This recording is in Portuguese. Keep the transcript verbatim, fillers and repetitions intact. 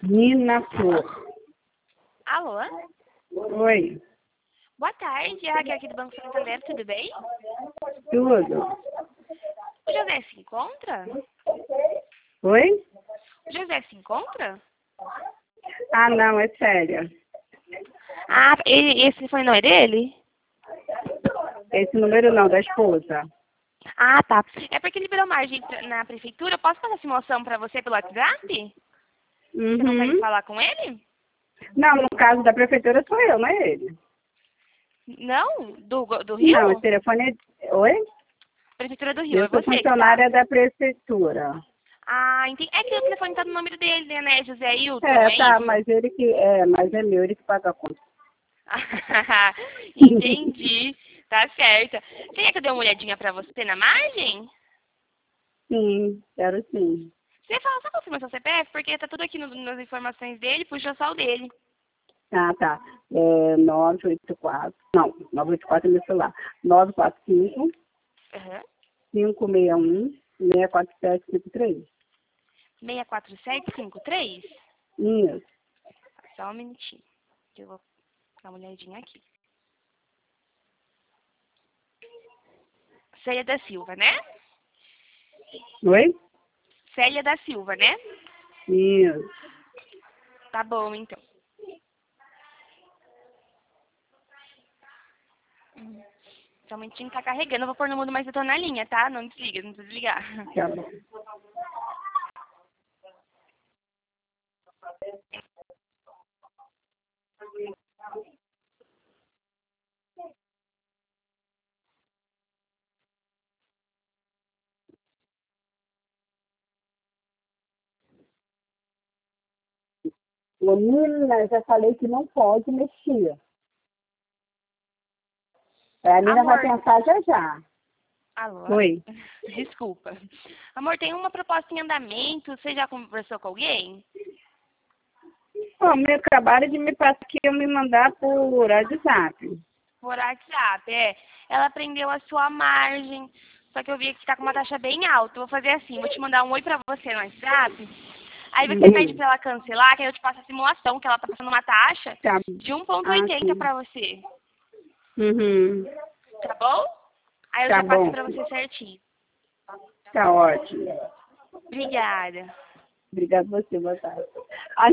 Nina Flor. Alô? Oi. Boa tarde, é a Raquel aqui do Banco Santander, tudo bem? Tudo. O José se encontra? Oi? O José se encontra? Ah, não, é sério. Ah, ele, esse foi o nome dele? Esse número não, da esposa. Ah, tá. É porque ele virou margem na prefeitura. Eu posso fazer essa moção pra você pelo WhatsApp? Você consegue Uhum. falar com ele? Não, no caso da prefeitura sou eu, não é ele. Não? Do, do Não, esse Rio? telefone é... Oi? Prefeitura do Rio, Eu é sou você que tá. funcionária da prefeitura. Ah, entendi. É que o telefone tá no nome dele, né? José Hilton, É, é tá, isso? mas ele que... É, mas é meu, ele que paga a conta. Entendi. Tá certo. Você quer que eu dê uma olhadinha pra você na margem? Sim, quero sim. Você fala, só confirma seu C P F, porque tá tudo aqui no- nas informações dele, puxa só o dele. Ah, tá. É nove oito quatro... Não, nove oito quatro é meu celular. nove quatro cinco, Aham. cinco seis um, seis quatro sete cinco três. seis quatro sete cinco três? Isso. Só um minutinho, que eu vou dar uma olhadinha aqui. Célia da Silva, né? Oi? Célia da Silva, né? Isso. Tá bom, então. Hum, Só um minutinho que tá carregando. Eu vou pôr no mudo, mas eu tô na linha, tá? Não desliga, não precisa desligar. Tá bom. Menina, já falei que não pode mexer. A Nina vai Amor, pensar já já. alô? Oi. Desculpa. Amor, tem uma proposta em andamento. Você já conversou com alguém? Bom, me acabaram de me passar que eu me mandar por WhatsApp. Por WhatsApp, é. Ela prendeu a sua margem. Só que eu vi que tá com uma taxa bem alta. Eu vou fazer assim, vou te mandar um oi pra você no WhatsApp. Aí você pede Uhum. pra ela cancelar, que aí eu te passo a simulação, que ela tá passando uma taxa Tá. de um ponto Ah, oitenta sim. pra você. Uhum. Tá bom? Aí eu Tá já passo bom. pra você certinho. Tá ótimo. Obrigada. Obrigada a você, boa tarde.